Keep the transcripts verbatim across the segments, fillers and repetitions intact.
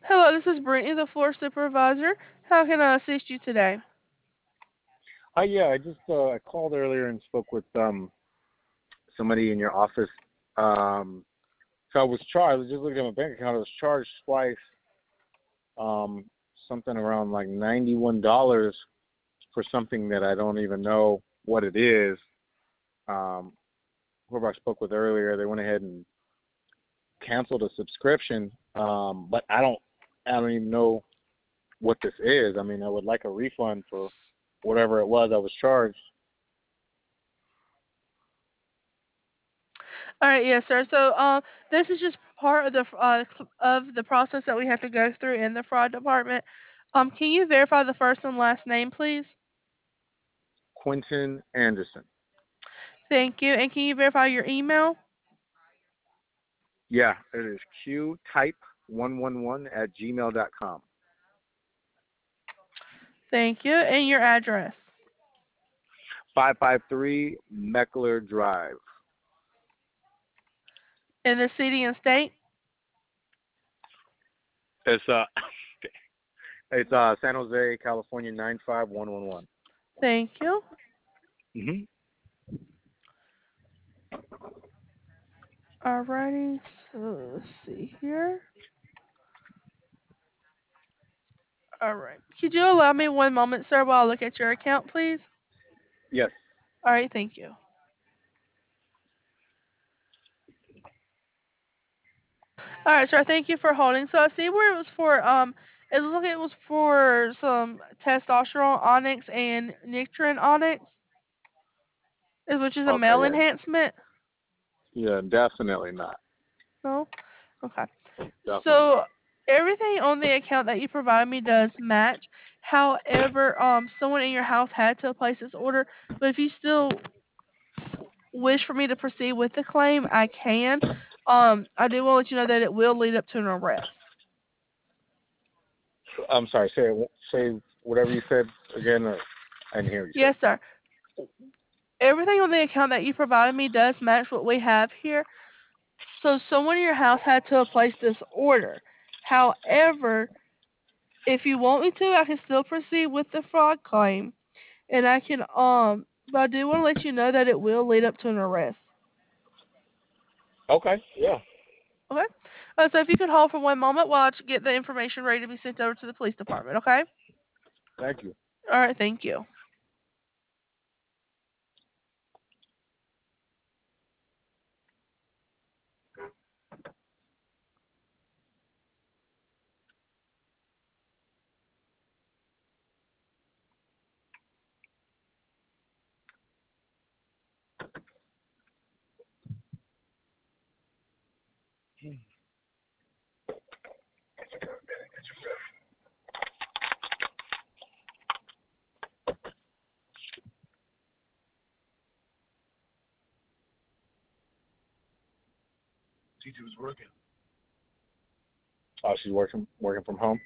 Hello, this is Brittany, the floor supervisor. How can I assist you today? Uh, yeah, I just uh, I called earlier and spoke with um somebody in your office. Um, so I was charged. I was just looking at my bank account. I was charged twice, um, something around like ninety-one dollars for something that I don't even know what it is. Um, Whoever I spoke with earlier, they went ahead and canceled a subscription. Um, but I don't, I don't even know what this is. I mean, I would like a refund for whatever it was I was charged. All right, yes, sir. So, um, this is just part of the uh, of the process that we have to go through in the fraud department. Um, can you verify the first and last name, please? Quentin Anderson. Thank you. And can you verify your email? Yeah, it is Q type one one one at gmail dot com. Thank you. And your address. five five three Meckler Drive. And the city and state. It's uh it's uh San Jose, California nine five one one one. Thank you. Mhm. Alrighty. So let's see here. All right. Could you allow me one moment, sir, while I look at your account, please? Yes. All right. Thank you. All right, sir. Thank you for holding. So I see where it was for. Um, it looks like it was for some testosterone onyx and nicotine onyx, is which is a Okay, male yeah. enhancement. Yeah, definitely not. No. Okay. Definitely So not. everything on the account that you provided me does match. However, um, someone in your house had to place this order. But if you still wish for me to proceed with the claim, I can. Um, I do want to let you know that it will lead up to an arrest. I'm sorry, say say whatever you said again. Or I didn't hear what you said. Yes, sir. Everything on the account that you provided me does match what we have here. So someone in your house had to have placed this order. However, if you want me to, I can still proceed with the fraud claim, and I can um, but I do want to let you know that it will lead up to an arrest. Okay, yeah. Okay. Uh, so if you could hold for one moment while I get the information ready to be sent over to the police department. Okay. Thank you. All right. Thank you. Oh, she's working working from home.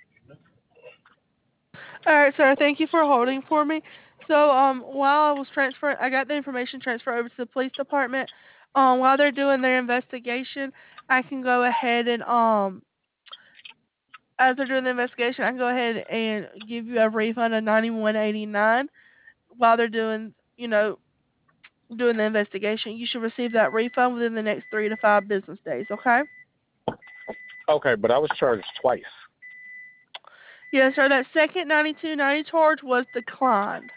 All right, sir. Thank you for holding for me. So, um, while I was transferring, I got the information transferred over to the police department. Um, while they're doing their investigation, I can go ahead and um, as they're doing the investigation, I can go ahead and give you a refund of ninety one eighty nine. While they're doing, you know, doing the investigation, you should receive that refund within the next three to five business days. Okay? Okay, but I was charged twice. Yes, sir. That second ninety two ninety charge was declined.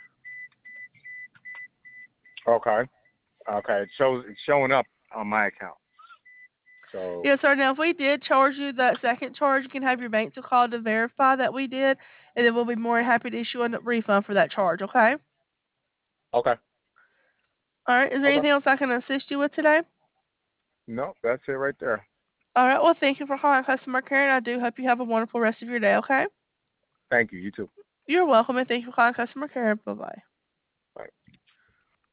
Okay. Okay. It shows it's showing up on my account. So Yes, sir. Now, if we did charge you that second charge, you can have your bank to call to verify that we did, and then we'll be more than happy to issue a refund for that charge, okay? okay. All right. Is there Okay. anything else I can assist you with today? No, that's it right there. All right. Well, thank you for calling customer care, and I do hope you have a wonderful rest of your day, okay? Thank you. You too. You're welcome, and thank you for calling customer care. Bye bye.